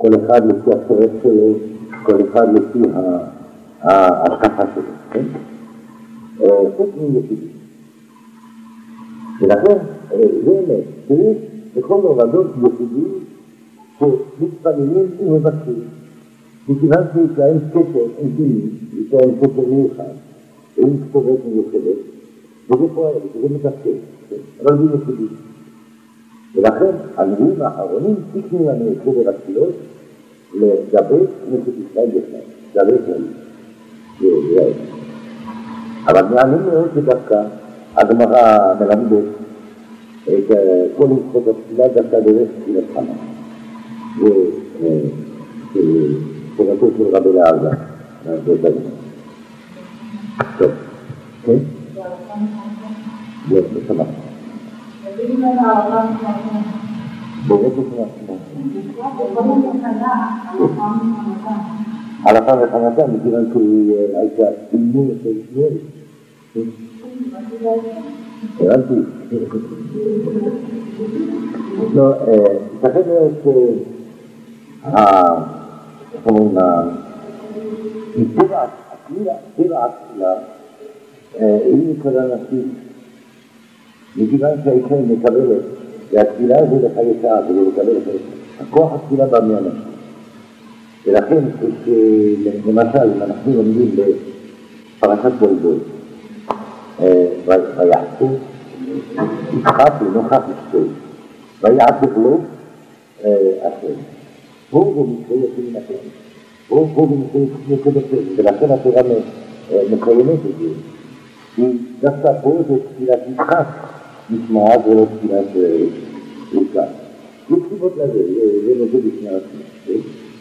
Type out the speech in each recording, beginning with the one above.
כל אחד לפי הצורך שלו, כל אחד לפי ההשקפה שלו, כן? חוץ מיחידים. ולכן, זה אמת, צריך בכל הורדות יחידים שמתפללים ומבקשים. מכיוון שיש להם קשר אינטימי, יש להם קשר מיוחד, עם כתובת מיוחדת, וזה פועל, וזה מתפקד, אבל זה יחידים. ולכן, הנביאים האחרונים תיקנו לנו את סדר התפילות לגבי כנסת ישראל בכלל, לגבי כללי. אבל מעניין מאוד שדווקא הגמרא מלמדת את כל הלכות התפילה דווקא דרך תפילת חמה. ותורתו של רבי אלעזר. טוב, כן? לא, בשמח. באמת בשמח. הלכה וחמתה, מכיוון שהוא הייתה אימון של ישראל. הבנתי. לא, תכף אומרים, טבע התפילה, היא נקרא נפשית, מכיוון שהאישה מקבלת, והתפילה זה לחייתה, זה לקבל את הכוח התפילה בא מהנפש. ולכן, למשל, אם אנחנו לומדים בפרשת בולבול, ויעשו, יצחק לנוכח אשתו, ויעשו לו השם. הוא במקרה יוצא מן הכלל. הוא במקרה יוצא מן הכלל. ולכן התורה מקיימת את זה. כי דווקא פה זה תפילת יצחק, נשמעה ולא תפילת יצחק. יש סיבות לזה, זה נושא בפני עצמו.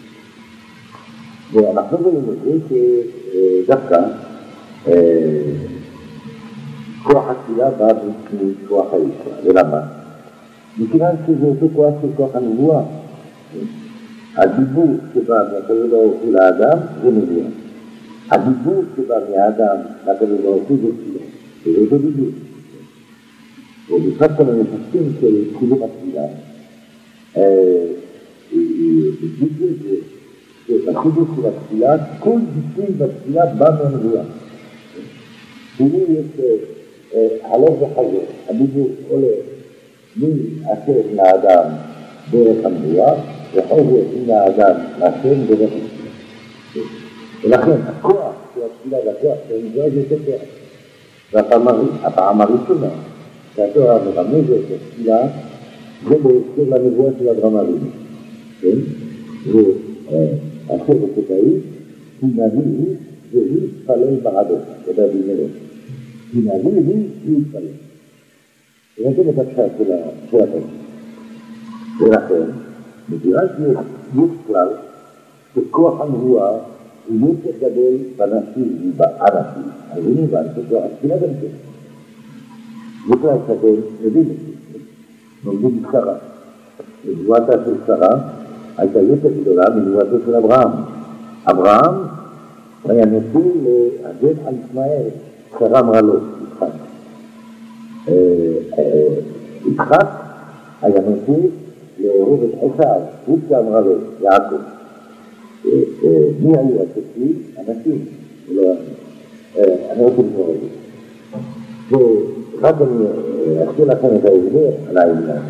ואנחנו רואים את זה שדווקא כוח התפילה בא מכוח האישה. ולמה? מכיוון שזה אותו כוח של כוח הנבואה. הדיבור שבא מהקדוש ברוך הוא לאדם זה נבואה. הדיבור שבא מהאדם מהקדוש ברוך הוא זה תפילה. זה אותו דיבור. ובפרט כל המפסקים של קיום התפילה, דיבור זה שבחידוש של התפילה, כל ביטוי בתפילה בא מהנבואה. כאילו יש הלוך וחזור, הדיבור עולה מאשר לאדם דרך הנבואה, וחוזר מן האדם להשם דרך התפילה. ולכן הכוח של התפילה והכוח של הנבואה זה יותר כוח. והפעם הראשונה שהתורה מרמזת את התפילה זה בהקשר לנבואה של אברהם אבינו. כן? ואשר ותתאי, כי נביא הוא והוא יתפלל בעדו, כדאי במלך. כי נביא הוא יתפלל. ונתן את הפשט של התורה. ולכן, מכיוון שיש כלל שכוח הנבואה הוא יותר גדול בנשים ובאנשים, אז הוא נבן שכוח התפילה גם כן. זה כלל שאתם יודעים את זה, נולדים שרה. נבואתה של שרה הייתה יותר גדולה מנבואתו של אברהם. אברהם היה נשוי להגן על ישמעאל, שרה אמרה לו, יצחק. יצחק היה נשוי להוריד את עשיו, רבקה אמרה לו, יעקב. מי היו התקציב? אנשים. אני רוצה לקרוא את זה. ורק אני אזכיר לכם את ההסבר על העניין.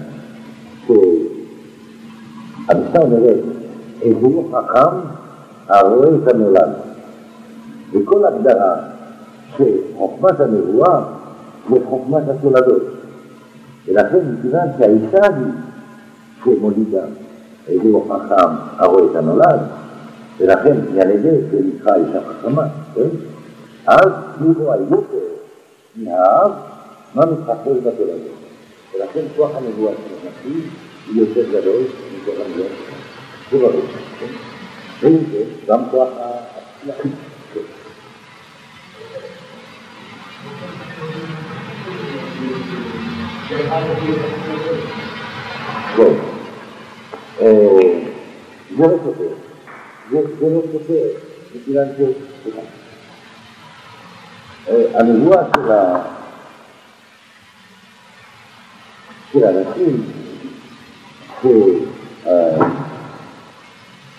שהמשנה אומרת, איזהו חכם הרואה את הנולד. וכל הגדרה שחוכמת הנבואה זה חוכמת התולדות. ולכן מכיוון שהאישה היא שמולידה איזהו חכם הרואה את הנולד, ולכן על ידי שנקרא אישה חכמה, כן? אז היא רואה יותר מהאב מה מתחשב בתולדות. ולכן כוח הנבואה של הנביא היא יותר גדול מכוח הנבואה של הנביא. זה ברור, כן? ואם זה גם כוח התפילה. טוב, זה לא סופר. זה לא סופר, מכיוון הנבואה של האנשים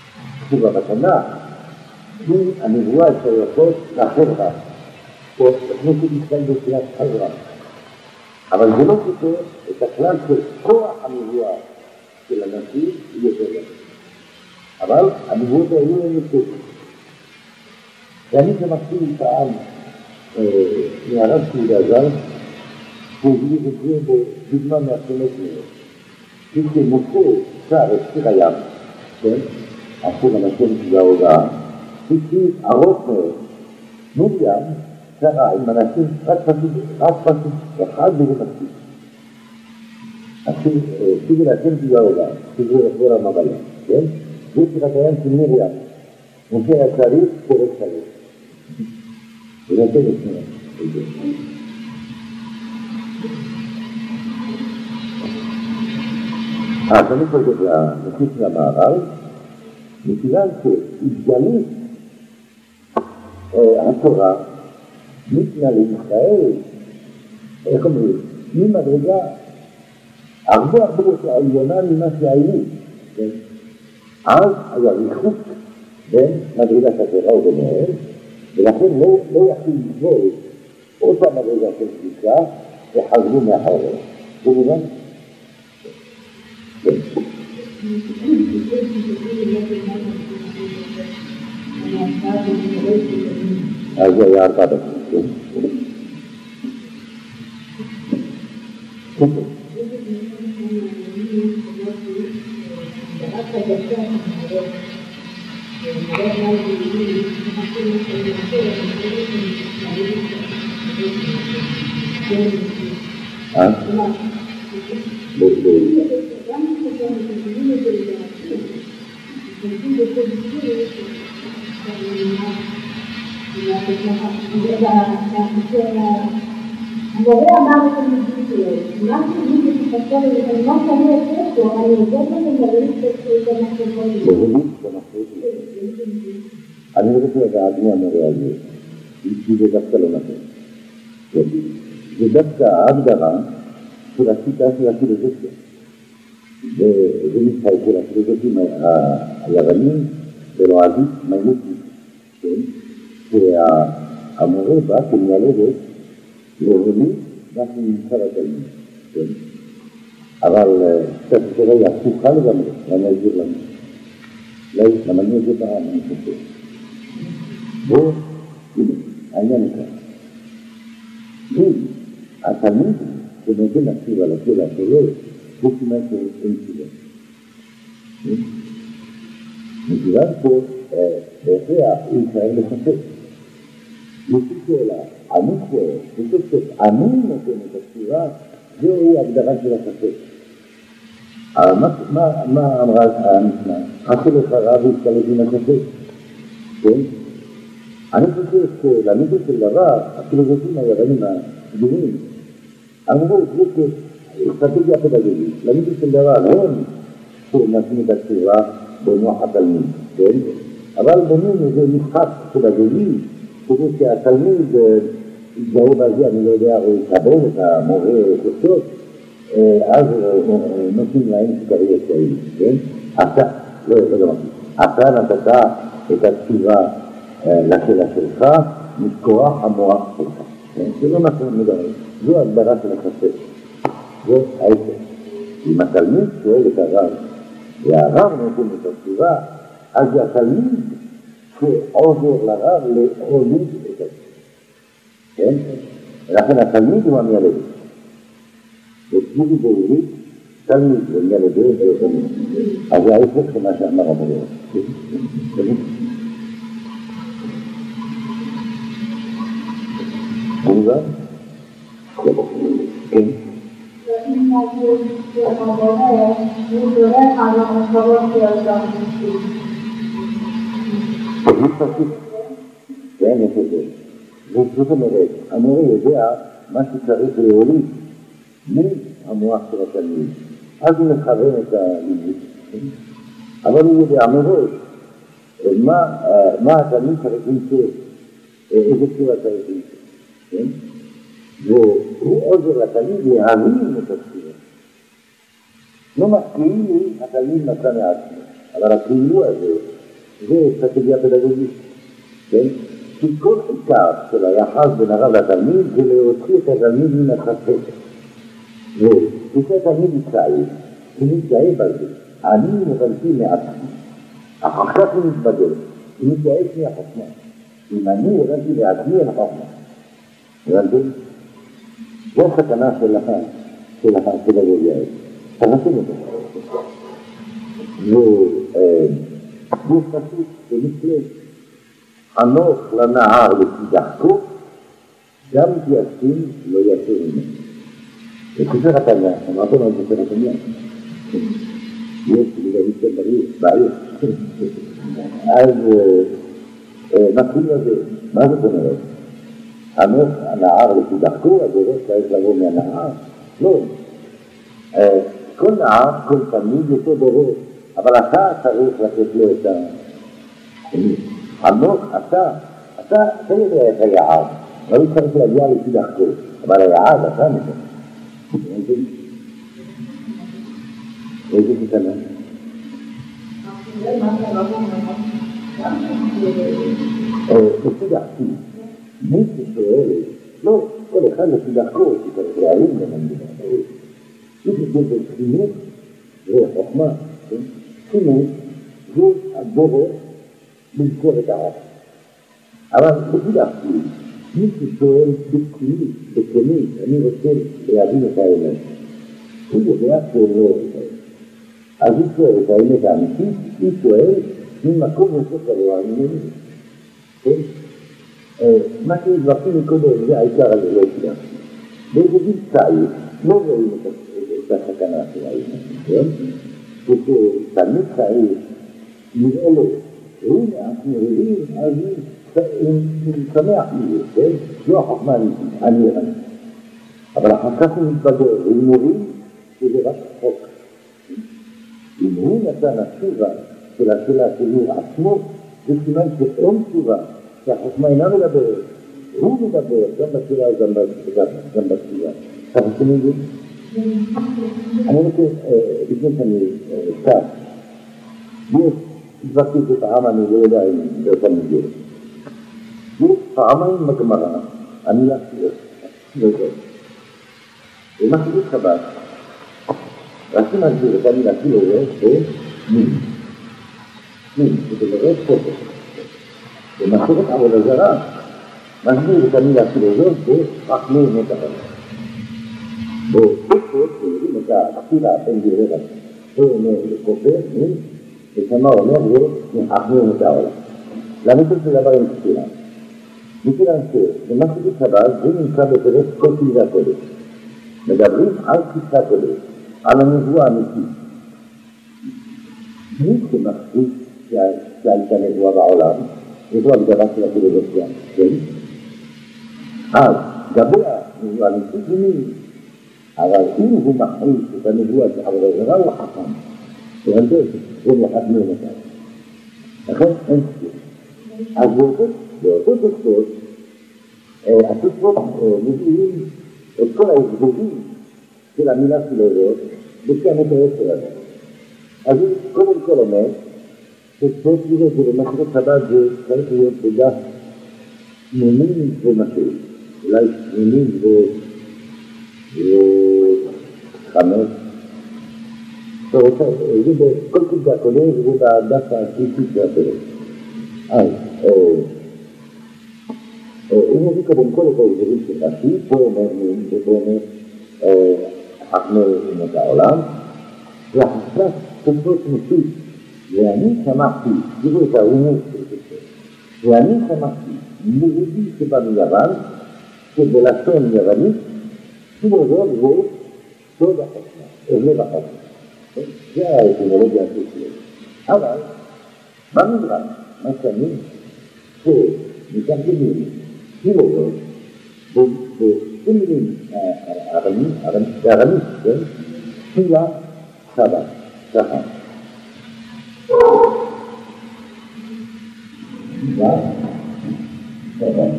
שבתנ"ך היא הנבואה שייכות לחברה, או לכנסת ישראל בתחילת חברה. אבל זה לא סותר את הכלל של כוח הנבואה של הנביא היא יותר גדולה. אבל הנבואות האלו הן יותר. ואני שמחתי פעם מהרב צבי ז"ל, הוא הביא את זה בדוגמה מהסומת מאוד. כשמשה שר את שיר הים, כן? השיר הנשם של ההודעה, כשהיא ארוך מאוד, מרים שרה עם אנשים רק פשוט אחד וזה מספיק. השיר הנשם של ההודעה, שזה יכול המבלה, כן? זה שיר הים של מרים, משה הצריך פורק צריך. זה נתן את שנייה. אז אני חושב למקיף למערב, מכיוון שהתגלית התורה ניתנה לישראל, איך אומרים, ממדרגה הרבה יותר עליונה ממה שהיינו. אז היה ריחוק בין מדרגת התורה וביניהם, ולכן לא יכלו לסבול אותה מדרגה של קדושה וחזרו מאחוריה. זה מובן? אז זה היה 4 דקות. המורה אמר את המדינה שלו, מה שאני מתפסל את מה שאני עושה אותו, אני יודעת לכם להגיד את המחשבות. אני רוצה לדעת מי המורה הזה, כי זה דווקא לא נכון. זה דווקא ההגדרה של השיטה של הפילוסופיה. וזה נשאר של הפילוסופים היוונים ולועזית מיינותית, שהמורה בא כמילדת להוליד מה שנמצא לתלמיד. אבל קצת שזה היה הפוכה לגמרי, ואני אסביר לנו. לא, למה אני אגיד פעם, אני חושב. בוא, הנה, העניין כאן. אם התלמיד שנותן להקשיב על השאלה שלו, הוא כמעט אין תשובה. מכיוון פה, בהכרח הוא יישאר לחשב. לפי שאלה, אני שואל, בסוף שאני נותן את התשובה, זוהי הגדרה של החשב. מה אמרה המשנה? עשו לך רב והתקלט עם החשב. כן? אני חושב שלמידו של דבר, הפילוסופים היוונים הגדולים, אמרו, זה כאסטרטגיה פדגוגית, למידו של דבר הם שנתנו את התשובה במוח התלמיד, כן? אבל בינינו זה משחק פדגוגי, כדי שהתלמיד יתגרו בזה, אני לא יודע, הוא יקבל את המורה חופשות, אז נותנים להם סוכריות כאלה, כן? אתה נתת את התשובה לשאלה שלך, מכוח המוח שלך. זה לא מה שמדברים, זו הגדרה של החסד. זה ההפך. אם התלמיד שואל את הרב, והרב נותן את התשובה, אז זה התלמיד שעוזר לרב להוליד את התשובה. כן? ולכן התלמיד הוא המילד. ותגידי בעברית, תלמיד ומילד זה תלמיד. אז זה ההפך מה שאמר המורה. מובן? כן. אם המורה, הוא דורך על המחשבות של התלמידים. תגיד פשוט. כן, יפה. זאת אומרת, המורה יודע מה שצריך להוליד מהמוח של התלמיד. אז הוא מכוון את הלימוד. אבל הוא יודע מראש מה התלמיד צריך למצוא, איזה תשובה צריך למצוא. והוא עוזר לתלמיד להבין את התשובה. לא כאילו התלמיד נתן לעצמו, אבל הכאילו הזה זה אסטרטגיה פדגוגית, כן? כי כל עיקר של היחס בין הרב לתלמיד זה להוציא את התלמיד מן הספק. וכשהתלמיד יצעיר, הוא מתגאה בזה. אני מבלתי מעצמי. אחר כך הוא מתבדל, הוא מתגאה מהחוכמה. אם אני הבנתי לעצמי החוכמה. הבנתם? זו הסכנה של הפדגוגיה. תנסים אותו. והוא פשוט במקרה חנוך לנהר לפי דחקו, גם תייסים לא יעשו ממנו. וספר התניא, אמרתם על ספר התניא. יש לי להגיד כאן בעיר. אז מתחיל לזה, מה זאת אומרת? חנוך הנהר לפי דחקו, אז הוא צריך לבוא מהנהר? לא. כל נהר, כל תמיד יש לו דורות, אבל אתה צריך לתת לו את ה... חנוך, אתה יודע את היעד, לא צריך להגיע לפי דחקו, אבל היעד, אתה נתן. איזה קטנה? לפי דחקי, מי ששואל, לא, כל אחד לפי דחקו, שצריך להרים למנדינה. מי ששואל חינוך, זה חוכמה, חינוך, זה הדורות, לזכור את העם. אבל לפי דחקי, מי ששואל בכנות, אני רוצה להבין את האמת. הוא יודע שהוא לא את האמת. אז הוא שואל את האמת האמיתית, הוא שואל ממקום יותר גרוע, אני מבין. מה שהדברתי מקודם, זה העיקר על זה שלנו. באיזה גיל צעיר, לא רואים את הסכנה של האמת. כשתלמיד צעיר נראה לו, הנה, אנחנו רואים, אז הוא שמח מזה, כן? לא החוכמה אני אראה. אבל אחר כך הוא מתבדר, הוא מורים שזה רק חוק. אם הוא נתן התשובה של השאלה שלו עצמו, זה סימן שאין תשובה, שהחוכמה אינה מדברת. הוא מדבר גם בשאלה וגם בתשובה. אתה חושבים את זה? אני רוצה, לפני שאני קצת, יש דברתי שפעם אני לא יודע אם זה אותם מגיע. יש פעמיים בגמרא, אני לא יודע. ומה שזה חבל, רצים להסביר את המילה קילורס ומין. מין, שזה לראות פוטו. ומסורת עבודה זרה, מסביר את המילה קילורס ורחמי מותחת. ופוטו, שיודעים את הכתירה בין גררה, הוא אומר לכופר, מין, ושמה אומר לו, נחמי מותחת. למה זה דבר עם כתירה? מכיוון שמה שזה חבל, זה נמצא בפרק כל תלדה קודש. מדברים על תפיסה קודש, על הנבואה האמיתית. מי שמחליט שהייתה נבואה בעולם, וזו הגדרה של הפילוסופיה, כן? אז גבי הנבואה האמיתית זה מי? אבל אם הוא מחליט את הנבואה של עבודה זרה, הוא חכם. והנדס, הוא מחד מאומתיו. לכן אין ספיר. אז באותו תוצאות, התוצאות מביאים את כל ההסברים של המילה פילוסוף בשם את היצר הזה. אז הוא קודם כל אומר שצריך לראות שבמסכת חב"ד זה צריך להיות בדף שמונים ומשהו, אולי שמונים וחמש. זה בכל כתבי הקודם וזה בדף השלישי של הפרק. אז הוא מביא קודם כל את ההסברים של רש"י, פה אומר מין ופה אומר חכמי אומות העולם, ואחר תוצאות מסית, ואני שמחתי, תראו את ההומור של זה, ואני שמחתי, ליהודי שבא מיוון, שבלשון יוונית, פילוסוף זה סוד החוכמה, הבלב החוכמה. זה האטימולוגיה שלו. אבל, במדרש, מה שאני, שמתרגמים פילוסוף, במילים ארמית, כן? תפילה שבת, ככה. תפילה שבת.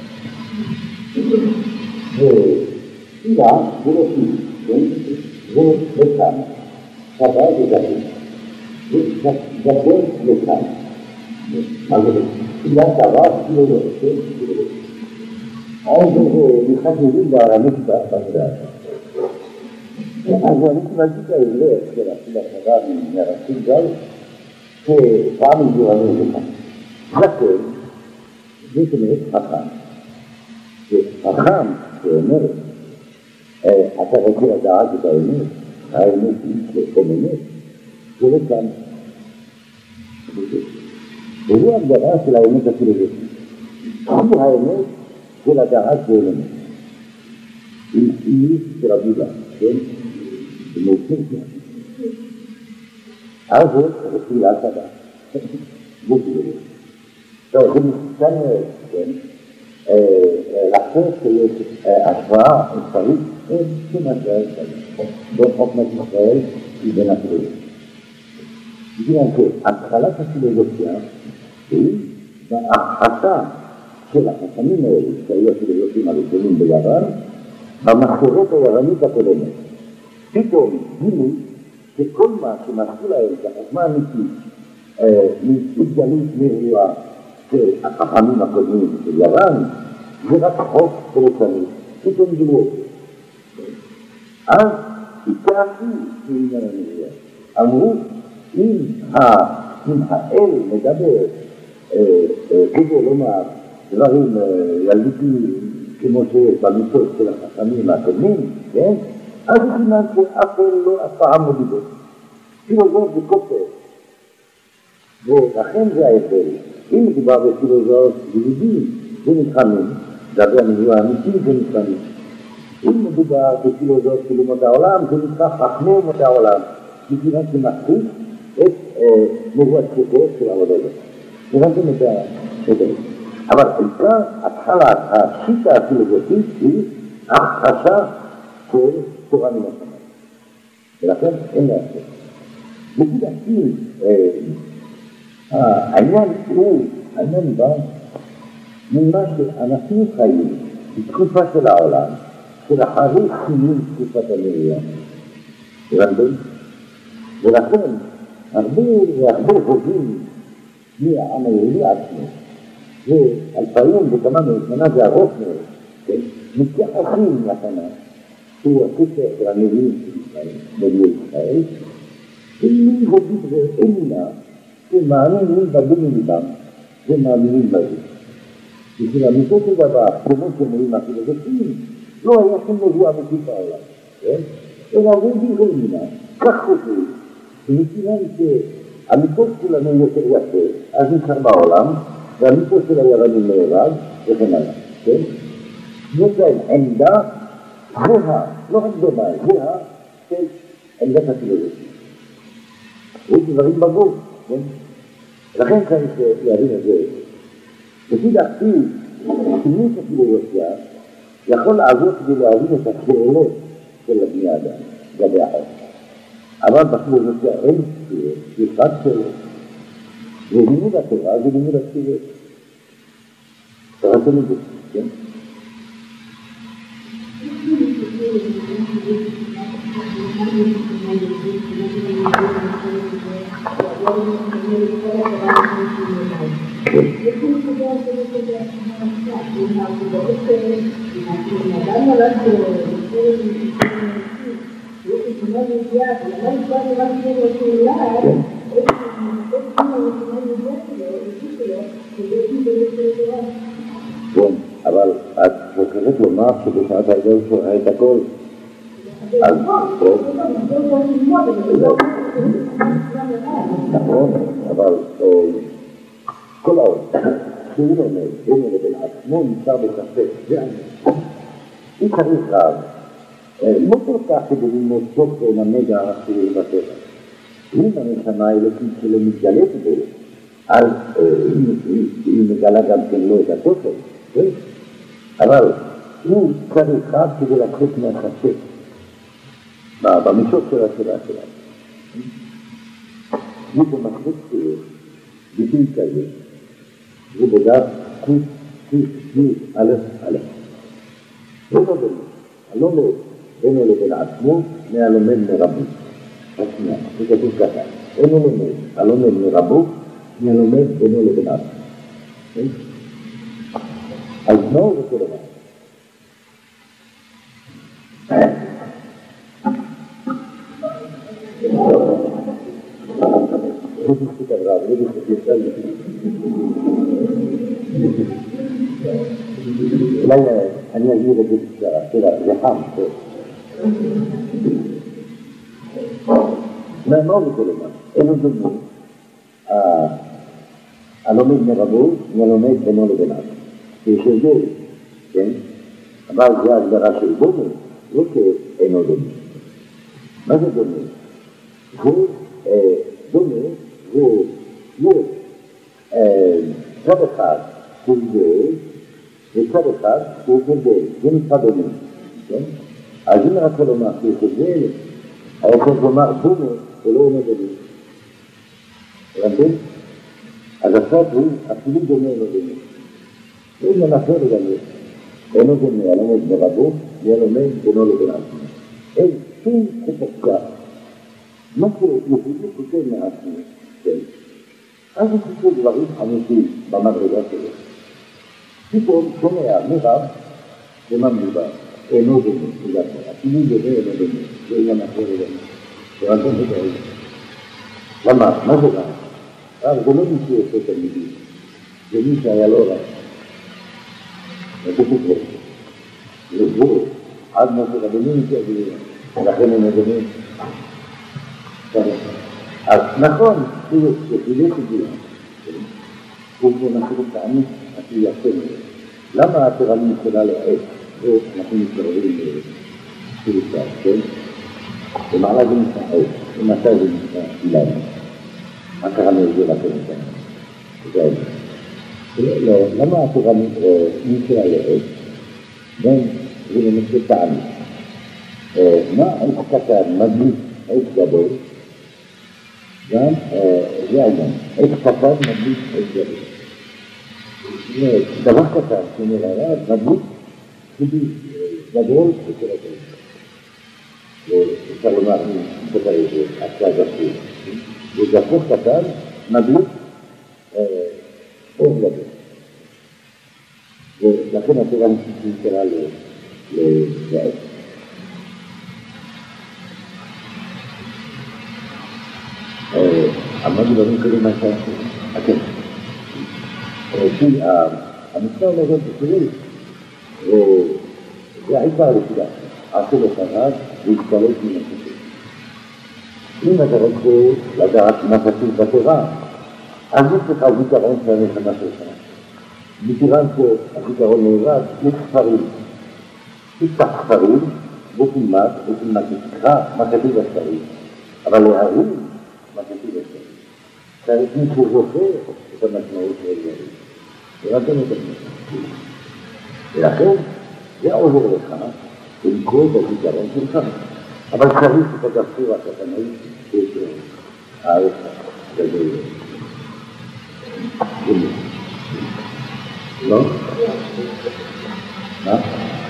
ותפילה זה לא פיל, כן? זה לכאן. שבת זה גדול. זה גדול לכאן. אז בגלל דבר, כאילו לא, אז משחק מילים בארמית במידה. אז אני קיבלתי את ההבלט של החברה מהרצים גל, שפעם הגיעו לנו לכאן. לכן, זה כנראה חכם. חכם שאומר, אתה רוצה לדעת את האמת, האמת היא כממת, זה לא כאן. וזה הגדרה של האמת הפילוסופית. זו האמת של הדעת באלמת. היא של הביבה, כן? זה מוצאים כאן. אז זה תפילת הדעת. זה תפילת. טוב, זה מסוכן מאוד, כן? לחשוב שיש השוואה אפשרית בין כמעט בין חוכמת ישראל ובין הפילוסופיה. בגלל שהתחלת הפילוסופיה היא בהכחשה של החכמים האלה שהיו הפילוסופים הראשונים ביוון במסורת היוונית הקודמת. פתאום גילו שכל מה שמצאו להם כחוכמה אמיתית מתגלות מהירה של החכמים הקודמים של יוון זה רק חוק פרוסני. פתאום גילו אז התייעצו בעניין הנביאה. אמרו אם האל מדבר כדי לומר דברים ילדותיים כמו שיש במיתות של החכמים הקודמים, כן? אז זה סימן שאף אל לא אף פעם לא דיבר. פילוסוף זה כופר. ולכן זה ההבדל. אם מדובר בפילוסוף יהודי, זה נתחמים. דבר הנביאה האמיתי זה נתחמים. אם מדובר בפילוסוף של אומות העולם, זה נקרא חכמי אומות העולם. מכיוון שמחזיק את נבואת שקר של העבודה הזאת. הבנתם את ההבדל. אבל עיקר התחלת השיטה הפילוסופית היא הכחשה של תורה מן השמיים. ולכן אין להשתתף. לפי דעתי, העניין בא ממה שאנחנו חיים בתקופה של העולם, של אחרי סיום תקופת הנביאה. הבנתם? ולכן הרבה הוגים מהעם היהודי עצמו ואלפיים וכמה משנה זה ארוך מאוד, מתייחסים לתנ"ך שהוא הספר של הנביאים של ישראל, נביאי ישראל, ואם הוגים ואמונה שמאמינים בדין ליבם ומאמינים בזה. בשביל אמיתו של דבר, כמו שאומרים הפילוסופים, לא היה שום נבואה אמיתית בעולם, אלא הוגים ואמונה, כך חושבים, שמכיוון שהמיתות שלנו יותר יפה, אז נשאר בעולם, והמיתות של היוונים נהרג, וכן הלאה, כן? יש להם עמדה זהה, לא רק דומה, זהה של עמדת הפילוסופיה. יש דברים בגוף, כן? לכן צריך להבין את זה. לפי דעתי, שימוש הפילוסופיה יכול לעזור כדי להבין את השאלות של בני אדם, לגבי החיים. אבל בפילוסופיה אין ספירות, יש רק שאלות. ולימוד התורה זה לימוד הספירות. קראתם את זה, כן? כן, אבל את חושבת לומר שבשעת ההידע הוא שורה את הכל. אז נכון, אבל כל העולם שהוא לומד בינו לבין עצמו נמצא בספק, זה אני. היא צריך רב, לא כל כך כדי ללמוד סוף ולמד האחרים בטבע. אם הנשמה האלוקית שלו מתגלית בו, אז היא מגלה גם כן לא את התוכן, אבל הוא צריך רב כדי לצאת מהספק במישור של השאלה שלנו. מי שמחזיק ביטוי כזה, זה בדף א'. לא בדרך, הלומד בינו לבין עצמו מהלומד מרבו. השנייה, זה כתוב ככה, אינו לומד, הלומד מרבו מהלומד בינו לבין עצמו. אז מהו זה כל דבר? זה בזכות הרב, זה בזכות יצא אולי אני אגיד את זה בקצרה, זה חם, מהו זה כל דבר? איזה דוגמא? הלומד מרבו, מהלומד בינו לבין עצמו. יש הבדל, כן? אבל זה ההגדרה של דומה, לא כאינו דומה. מה זה דומה? הוא דומה, הוא צד אחד הוא הבדל, וצד אחד הוא הבדל, זה נקרא דומה, כן? אז אם רק לומר שיש הבדל, היה צריך לומר דומה ולא אינו דומה. הבנתם? אז עכשיו הוא אפילו דומה אינו דומה. הוא מנסה לגמרי. אינו דומה, הלומד ברבו, והלומד בינו לבין עצמו. אין שום חופשה. מה שיהודי חושב מעצמו, כן? אז הוא חושב דברים אמיתיים במדרגה שלו. פתאום שומע מרב ומה מדובר. אינו דומה, אפילו דומה אינו דומה. זה עניין אחר לגמרי. ורק זה דברים. למה? מה זה רב? רב זה לא מי שעושה תלמידים. זה מי שהיה לו רב. זה פתאום. זה גבול. עד מה שרבנים יתגבלים. ולכן הם מדברים. אז נכון, הוא יחילק את זה. הוא נחל את העמית, אפילו יחל. למה התרנים יכולה לעץ? אנחנו מתקרבים לספיריטה, כן? במעלה זה נמצא עץ, במטה זה נמצא אילן. מה קרה לזה לקרן? זה העץ. למה התרנים נמצא לעץ? זה למצוא טעמי. מה עץ קטן, מדליק עץ גדול? גם זה העניין. עץ קטן מדליק עץ גדול. דבר קטן שנראה רב, מדליק גדול בכל הכלל. אפשר לומר, בסדר איזה, הצעה גפור. וגפור קטן מדליק אור גדול. ולכן התורה נקרא לעץ. עמדנו דברים כאלה מה שעשו. כן. המשנה אומרת בקריאה, זה העיקר לפי עשו לפניו והתפלט מן השם. אם אתה רוצה לדעת מה כתוב בתורה, אז יש לך זיכרון של הנשמה שלך. מכיוון שהזיכרון נעבד, יש ספרים. תפתח ספרים ותלמד ותקרא מה כתוב בספרים. אבל להרים מה כתוב בספרים. צריך מישהו זוכר את המשמעות של הדברים. ורתם את המשמעות. ולכן זה עוזר לך לקרוא בזיכרון שלך. אבל צריך את הגפור הקטנאי של הערך הגדול. לא? מה?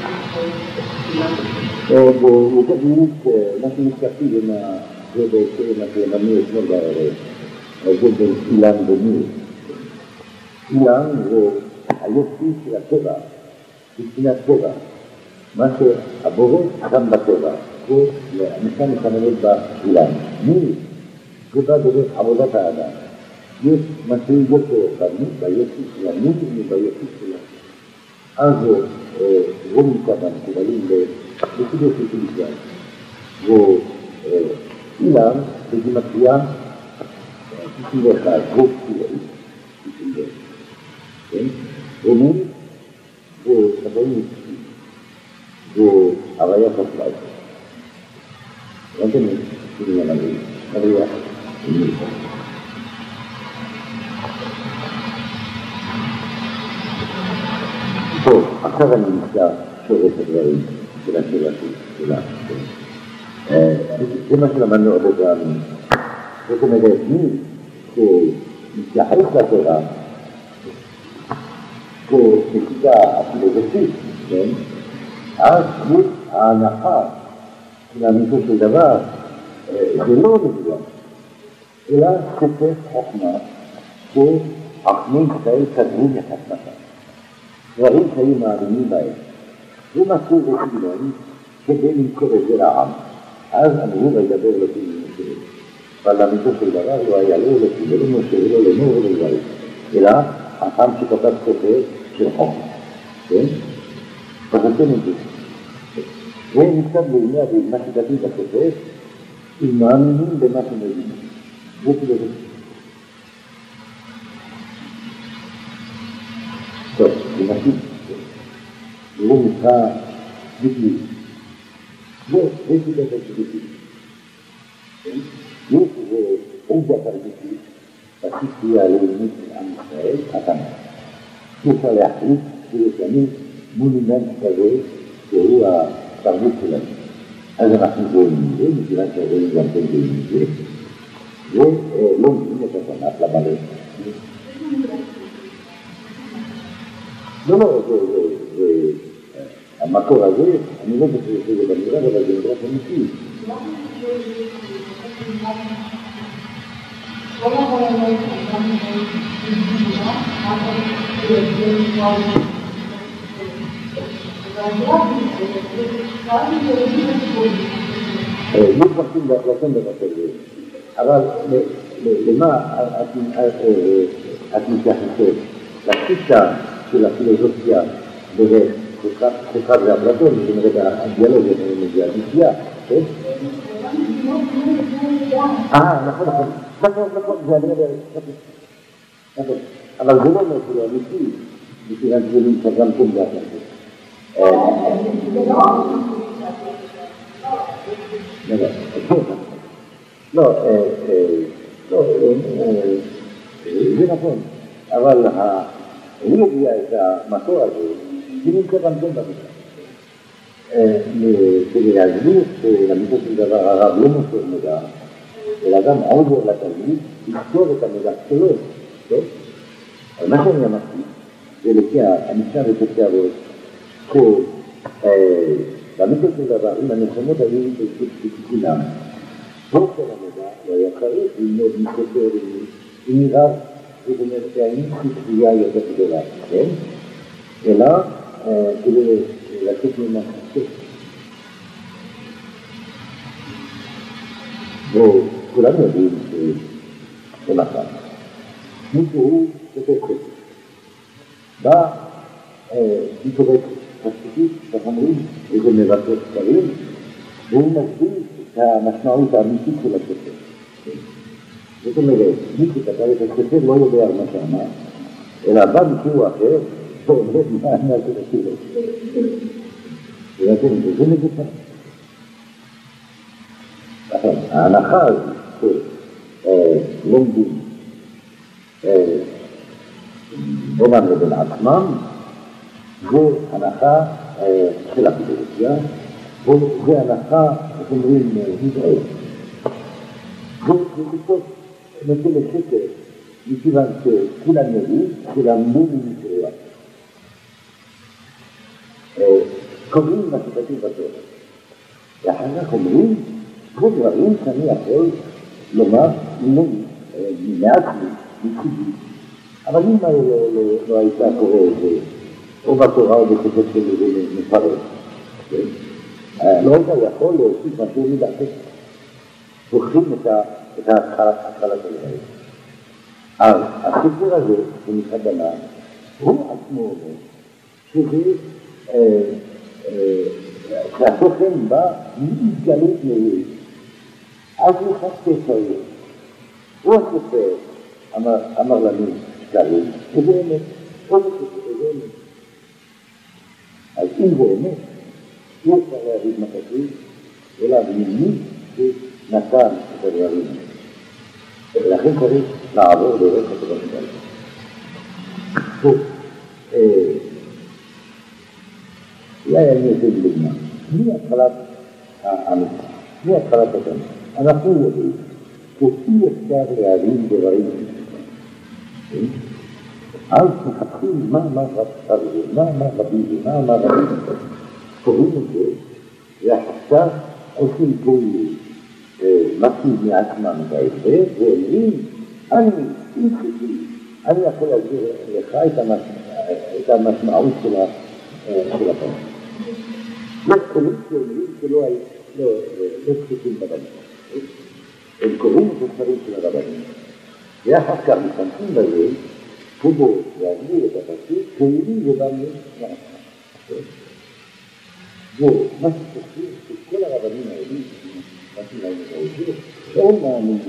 הוא תגיד מה שמתקפי בין זה בעצם הכלמני אתמול בערב. זה בין אילן ומיר. אילן זה היופי של הטבע, מבחינת טבע. מה שהבורא שם בטבע, המשנה מסמלת באילן. מיר זה בא דרך עבודת האדם. יש משהו יותר ביופי של המיר וביופי של אז רואים כמה מקובלים בסידור של ישראל. ואילן בגימטריה 91, גוף צבאי, 91. ומיר ושבעים והוויה חקלאית. ראיתם את זה? הוויה. טוב, עכשיו אני נמצא שורש הדברים של השאלה שלה. זה מה שלמדנו עוד פעמים. זאת אומרת, מי שמתייחס לתורה כתפיסה הפילוסופית, אז ההנחה של האמיתו של דבר זה לא מדויק, אלא ספר חוכמה שעקמי ישראל קדמו מחסנתם. דברים שהיו מאמינים בהם. ומצאו רפילון כדי למכור את זה לעם. אז אמרו וידבר לפי משה. אבל לאמיתו של דבר לא היה לו לפי ולא משה ולא לאמור ולא לדבר. אלא החכם שכתב ספר של חוכמה. כן? פחדתם את זה. ונכתב לימי אביב, מה שכתוב בספר, אם מאמינים במה שמבינים. זה כאילו זה. טוב, זה נגיד. זה לא נקרא ביטוי. זה שיטה של ביטוי. יש איזה עובדה תרבותית, בסיסטיה הלאומית של עם ישראל, התנ"ך. אפשר להחליט ולשנים מונומנט כזה שהוא התרבות שלנו. אז אנחנו רואים את זה, מכיוון שרואים גם כן רואים את זה, ולומדים את התנ"ך למלא. לא, זה המקור הזה, אני לא חושב שזה במדרש, אבל זה מדרש אמיתי. מתווכחים בהחלטים בנושא זה, אבל למה את מתייחסת? לתפיסה של הפילוסופיה בדרך חוקה ואפלטון, זאת אומרת, הדיאלוג הזה הדיפיה, כן? נכון, זה אני אומר, נכון, אבל זה לא אומר שלא אמיתי, מכיוון שזה נמצא גם כן בהחלטות. לא, זה נכון, אבל הוא הביאה את המקור הזה, זה נמצא גם כן בהחלטות. כדי להסביר שלמיתו של דבר הרב לא מוסר מידע, אלא גם עוזר לתלמיד לכתוב את המידע שלו, כן? אבל מה שאני אמרתי, זה לפי המשנה ופרקי אבות, שלמיתו של דבר, אם הנכונות היו בכולם, סוף של המידע לא היה צריך ללמוד מספר עם רב, זאת אומרת שהאין חיצויה יותר גדולה, כן? אלא כדי לתת ממש חשוב. וכולנו יודעים שלכם. מישהו כותב כסף. בא כתובת חשבותית, כך אומרים, איזה מבקר ספרים, והוא מסביר את המשמעות האמיתית של הכסף. זאת אומרת, מי שכתב את הכסף לא יודע על מה שאמר, אלא בא מישהו אחר, ואומר מה אני אעשה לכתוב. ולכן זה נגוצה. ההנחה הזאת שלומדים בינם לבין עצמם, זו הנחה של הפילוסופיה, וזה הנחה, איך אומרים, נדעי. זה בסוף נותן לשקר, מכיוון שכולם יודעים, שלמדו מנקריה. קוראים מה שכתוב בתורה. ואחר כך אומרים, זה דברים שאני יכול לומר מעצמי, מצידי. אבל אם לא הייתה קורא את זה, או בתורה או בכתוב של זה מפרש, לא הייתה יכול להוסיף משהו מדעתך. זוכרים את ההתחלה של זה. אז הספר הזה, שנקרא בנן, הוא עצמו אומר, שזה שהתוכן בא מתגלות מאיר. אז הוא חסר ספר. הוא הספר אמר לנו שקרים, וזה אמת. עוד הספר, זה אמת. אז אם זה אמת, אי אפשר להגיד מה כתוב, אלא מי שנתן את הדברים. ולכן צריך לעבור דרך את הדברים האלה. טוב, אולי אני אעשה דוגמה. מי התחלת האמיתה? מי התחלת התנ"ך? אנחנו יודעים שאי אפשר להבין דברים. אז מחפשים מה רבים, קוראים את זה, ועכשיו עושים פעילות, מציב מעצמם את ההסבר, ואומרים, אני, אם חשבי, אני יכול להגיד לך את המשמעות של הפרק. יש כלים שאומרים שלא פשוטים בבנים. הם קוראים את הספרים של הרבנים. ואחר כך משתמשים בזה, כדי להגדיר את הפסוק, כלים ובנים נעשה. ומה שחושב שכל הרבנים האלה, מה שלהם את זה, הם מאמינים.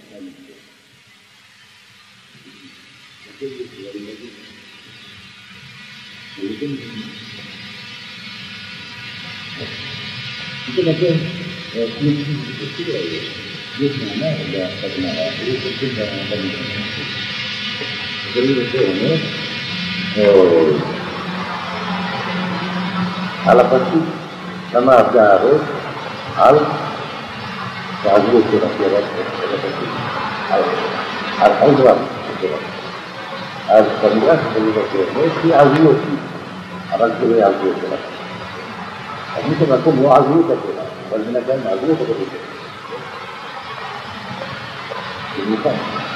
זה לכן, יש מאמר בגמרא, יש עושים בגמרא. זה יותר אומר, על הפסוק, למה עבדה הארץ, על העזרו של הפסוק, על חלדרם, אז במדרש שלי בקרנות, יעזרו אותי, אבל שלא יעזרו אותי. אז מי שמקום לא עזרו את הקרנות, אבל מן הגן עזרו את הקרנות. במיוחד.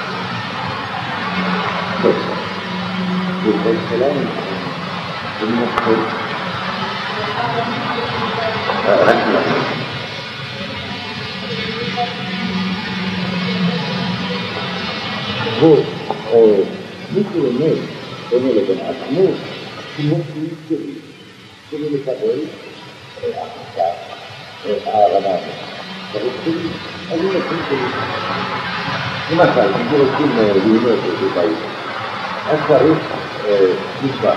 טוב. זה שלנו, זה מנחל. רק מנחל. מי שלומד, אומר לבן עצמו, כמו שהוא שלי, שלא לקבל הרמה הזאת. אני מכיר שלי. למשל, אם רוצים ללמוד את בית, אז צריך נשבע,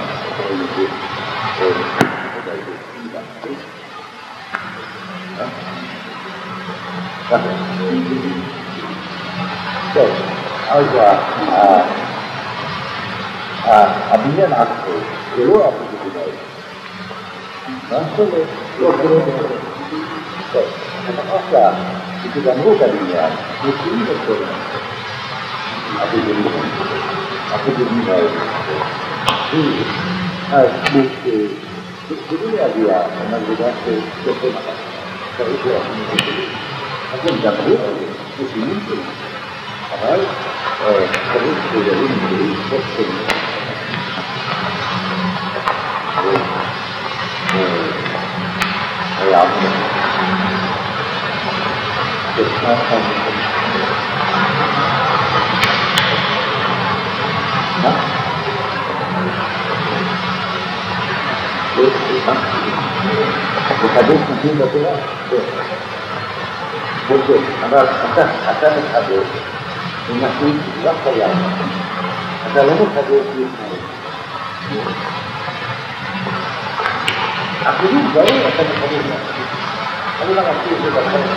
טוב, אז הבניין עצמו, זה לא הפסוק בבית. מה? לא, טוב, עכשיו, כשגמרו את הבניין, מוציאים את כל הפיגורים האלה. אז כדי להגיע למדרגה שכל צריך להכין את זה. אז הם גמרו את זה, מוציאים את זה. אבל צריך להבין את זה, חוק שני. היה עמוד. לחדש נתונים בתורה? אבל אתה מחדש ונחליט רק חייב. אתה לא מחדש לפני. אפילו ברור אתה מחדש להחליט. אני לא רציתי את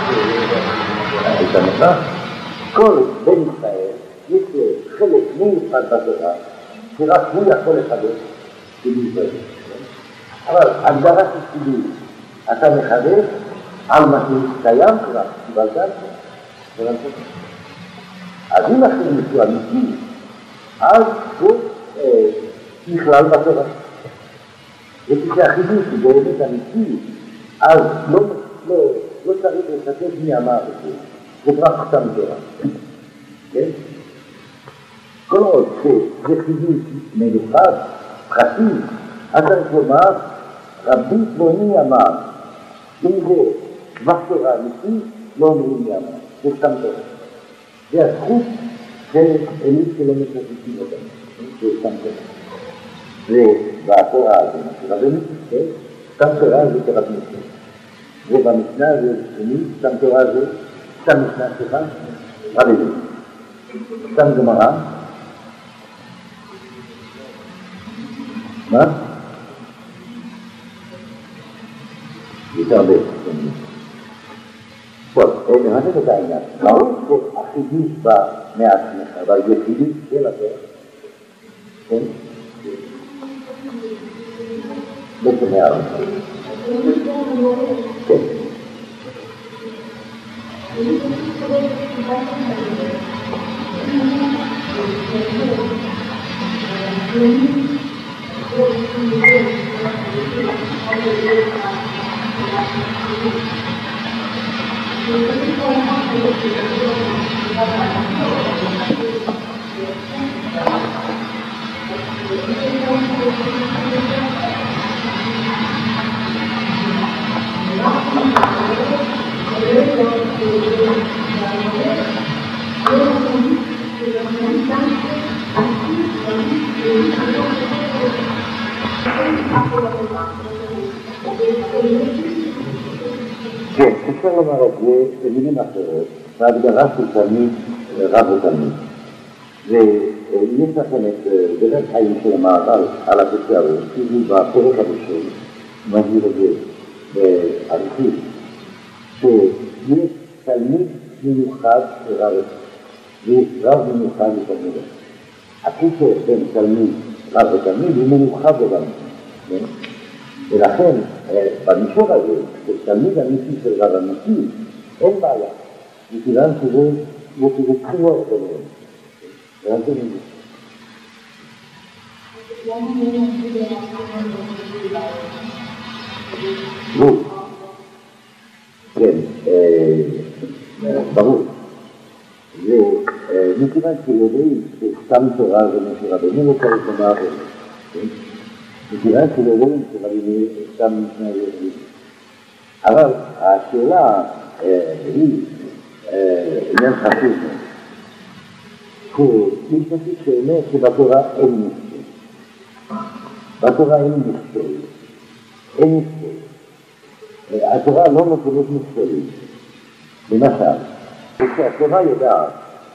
זה בחלק כל בן ישראל יש חלק מיוחד בתורה שרק הוא יכול לחדש במיוחד. אבל הגדרה של סידור, אתה מחדש על מה שקיים כבר, קיבלת את זה. אז אם אחרי מישהו אמיתי, אז הוא נכלל בתורה. וכשהחידוש הוא באמת אמיתי, אז לא צריך לצטט מי אמר את זה. זה רק חתם תורה. כן? כל עוד שזה חידוש מיוחד, פרטי, אז צריך לומר, רבי פלוני אמר, אם זה דבר תורה אמיתי, לא אומרים מי אמר. זה סתם תורה. זה הזכות של מי שלא מצטטים אותם. זה סתם תורה. ובתורה זה מה שרבי מצטט, סתם תורה זה תורת מצטט. ובמשנה זה שני, סתם תורה זה, סתם משנה שלך, רבי מצטט. סתם גמרא. מה? יותר הרבה. טוב, נראה את העניין. ברור שהחידוש בא מעצמך, אבל זה חידוש של התורה. כן? לא שומע אותך. כן. אפשר לומר את זה במילים אחרות, בהגדרה של תלמיד רב ותלמיד. ויש לכם את דרך חיים של המערל על הקצרות, כאילו בפרק הראשון, מביא את זה באריכות, שיש תלמיד מיוחד לרב ויש רב מיוחד לתלמיד. הקשר בין תלמיד רב ותלמיד הוא מיוחד לגמרי. ולכן, במישור הזה, בתלמיד אמיתי של רב אמיתי, אין בעיה. מכיוון שזה בחינות ביניהם. ואתם יודעים. לא. כן, ברור. ומכיוון שיודעים שסתם תורה זה מה שרבנו לא צריך לומר את זה. מכיוון שיודעים שרבנו סתם משנה יודעים. אבל השאלה היא עניין חשוב. יש מספיק שאומר שבתורה אין מכשול. בתורה אין מכשול. אין מכשול. התורה לא נותנת מכשולים. למשל, כשהתורה יודעת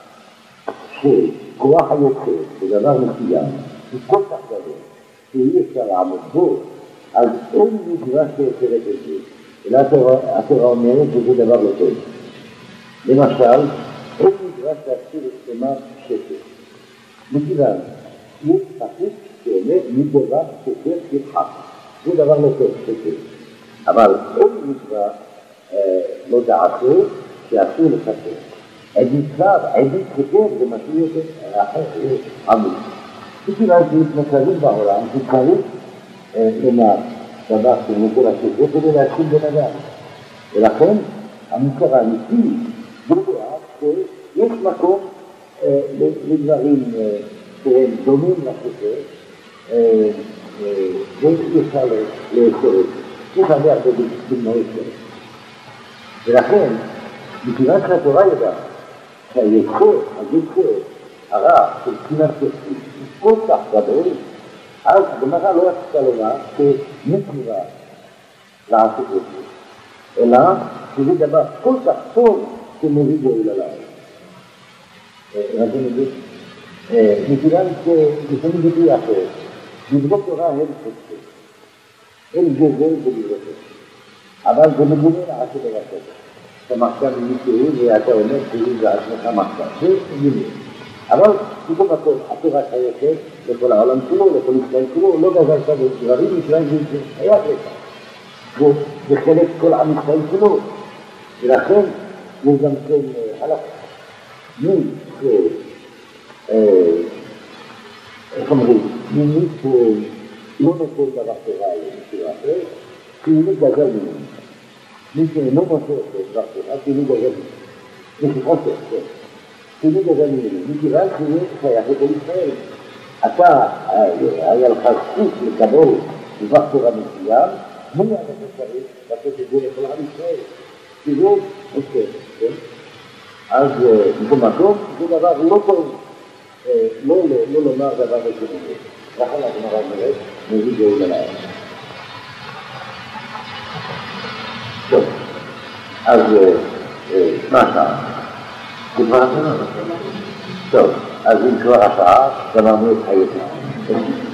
שכוח היוצא בדבר מסוים הוא כל כך גדול שאי אפשר לעמוד בו, אז אין מדרש שיוצרת את זה. אלא התורה אומרת שזה דבר לא טוב. למשל, אין מדרש להזכיר את שמה שקר. מכיוון, יש פסוק שאומר מדבר שקר ירחק. זה דבר לא טוב, שקר. אבל אין מדרש לא דעתו שאסור לשקר. עדית שקר זה משהו יותר אחר, עמוד. מכיוון שיש מצבים בעולם שצריך לומר דבר שמותר השקר כדי להשאיר בן אדם. ולכן המוסר האמיתי יודע שיש מקום לדברים שהם דומים לשקר ואפשר לאסור את זה. יש הרבה דוגמאות כאלה. ולכן, מכיוון שהתורה יודעת שהיצור הרע של קנאת סופית הוא כל כך גדול, אז הגמרא לא רצתה לומר שמצווה לעשות את זה, אלא שזה דבר כל כך טוב שמוריד גאולה לארץ. אתם יודעים? מכיוון שלפעמים ביטוי אחר, דברי תורה הם חוצים, אין גזל בדברי תורה, אבל זה מגונה לעשות דבר כזה. אתה מחשב ממישהו ואתה אומר כאילו זה עצמך מחשב, זה מגונה. אבל בכל מקום, התורה חייבת לכל העולם כולו, לכל ישראל כולו, לא גזלת בדברים, ישראל זה חייב לך. זה חלק כל עם ישראל כולו. ולכן, יש גם כן הלכה. איך אומרים? מי שלא נותן דבר תורה למישהו אחר, כאילו גזל ממנו. מי שאינו מוסר דבר תורה, כאילו גזל ממנו. מי שחוסר, כן. כאילו גזל ממנו. מכיוון שזה שייך לכל ישראל. אתה, היה לך זכות לקבל דבר תורה מסוים, מי אתה צריך לעשות את זה לכל עם ישראל? כי זה מוסר, כן? אז בכל מקום זה דבר לא טוב, לא לומר דבר לשני. לכן הגמרא אומרת, מביא גאולה לארץ. טוב, אז מה השעה? כבר השעה? טוב, אז אם כבר השעה, גמרנו את חייתי.